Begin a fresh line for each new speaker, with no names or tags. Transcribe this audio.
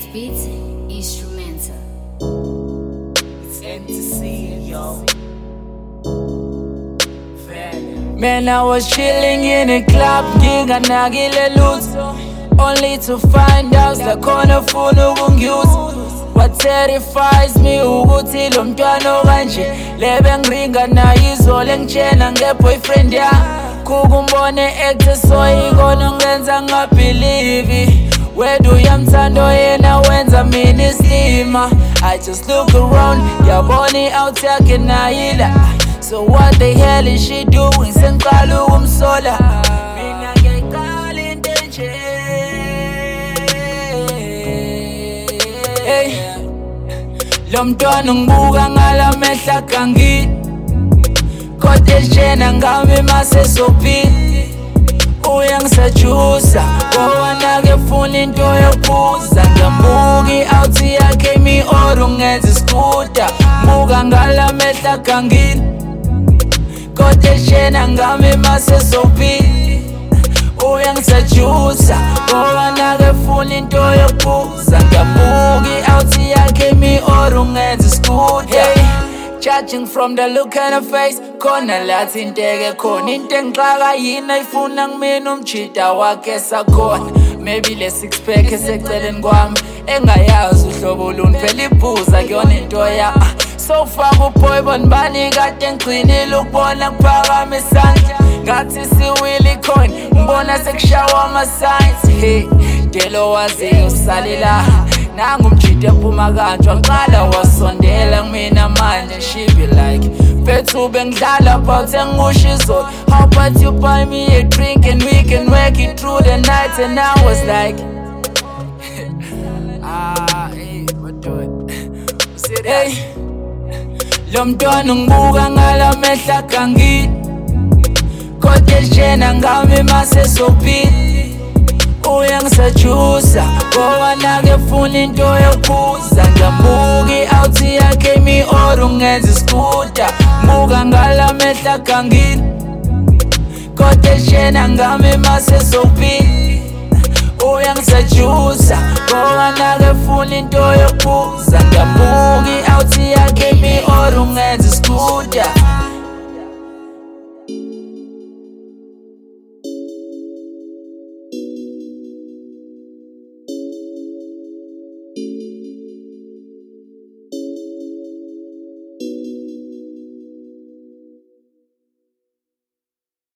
Beats instrumental.
It's NTC, yo.
Man, I was chilling in a club, nginganakile lutho, only to find out the corner funa ukungiuza. What terrifies me ukuthi lo mntwana kanje lebe ngiringa naye izolo ngitshena nge-boyfriend ya kukumbone actor so ikona ngenza ngabelieve wedu yamthando yena wenza mina islima. I just look around yabona out yakhe nayila. So what the hell is she doing? Sengiqala ukumsola mina ngiyiqala into enje. Hey, lo mntwana ngibuka ngala mehla agangile, kodwa eshena ngami mase sophila. Uyangisajusa ngoba nake funa into yokubuza. Ngiyabuka i-out yakhe imi or ungenza iskuta. Buka ngala mehla agangile, kodwa eshena ngami mase sophila. Uyangisajusa ngoba nake funa into yokubuza. Ngiyabuka i-out yakhe imi or ungenza iskuta. Judging from the look on her face, khona lathi inteke khona into engixaka yini ayifuna kumina umjida wakhe sakhona. Maybe le six pack eseceleni kwami engayazi uhlobo luni phela ibhuza kuyona into ya. So faka uboy bonibani kade ngigcinile ukubona kuphakama isandla ngathi siwili khona ngibona sekushawa ama-signs. Hey, delo waziyo usalila nangu umjida ephuma kanjwa ngiqala wasondela kumina manje. She be like bethu bengidlala about engusho izolo. How about you buy me a drink and we can work it through the night. And I was like hey, what do it? Hey, lo mntwana ngibuka ngala mehla agangile, kodwa eshena ngami mase sophila. Uyangisajusa ngoba nake funa into yokubuza. Ngiyabuka i-out yakhe imi or ungenza iskuta. Buka ngala mehla agangile, kodwa eshena ngami mase sophila. Uyangisajusa ngoba nake funa into yokubuza. Ngiyabuka i-out yakhe imi or ungenza iskuta.